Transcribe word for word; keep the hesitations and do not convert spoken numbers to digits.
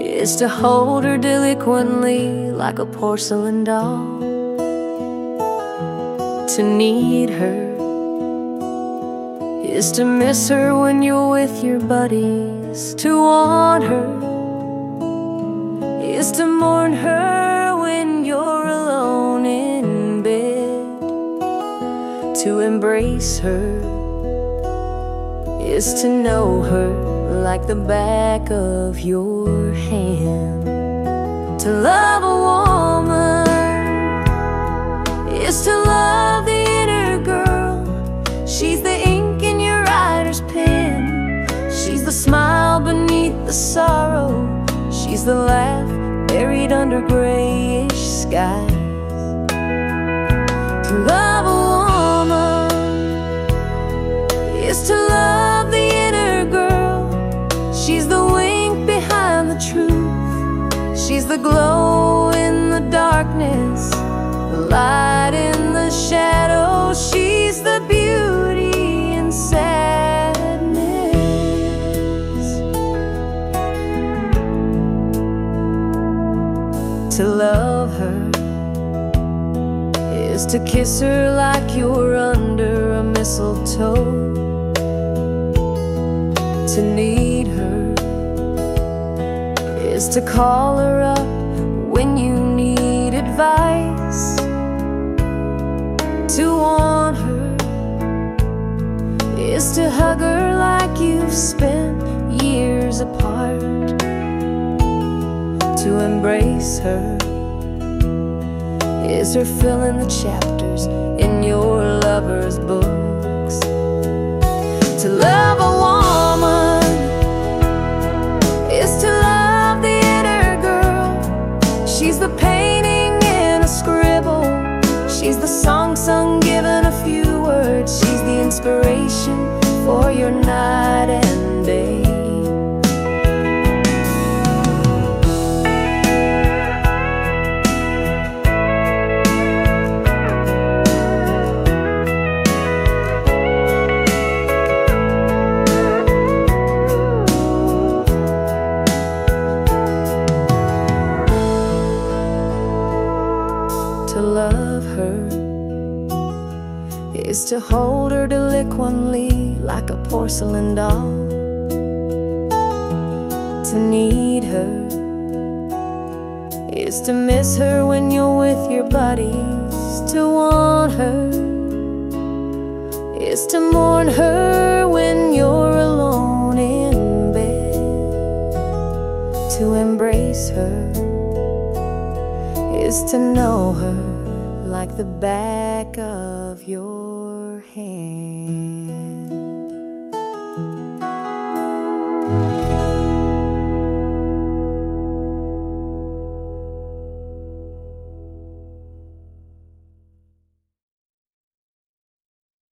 is to hold her delinquently like a porcelain doll. To need her is to miss her when you're with your buddies. To want her is to mourn her when you're alone in bed. To embrace her is to know her like the back of your hand. To love a woman is to love the inner girl. She's the ink in your writer's pen. She's the smile beneath the sorrow. She's the laugh buried under grayish skies. To love a woman is to love the inner girl. She's the wink behind the truth. She's the glow in the darkness, the light in the shadow. She's the beauty in sadness. To love her is to kiss her like you're under a mistletoe. To need her is to call her up when you need advice. To want her is to hug her like you've spent years apart. To embrace her is her filling the chapters in your lover's books. To love a woman is to love the inner girl. She's the painting in a scribble. She's the song sung given a few words. She's the inspiration for your night and day. To love her is to hold her delinquently like a porcelain doll. To need her is to miss her when you're with your buddies. To want her is to mourn her when you're alone in bed. To embrace her is to know her like the back of your hand.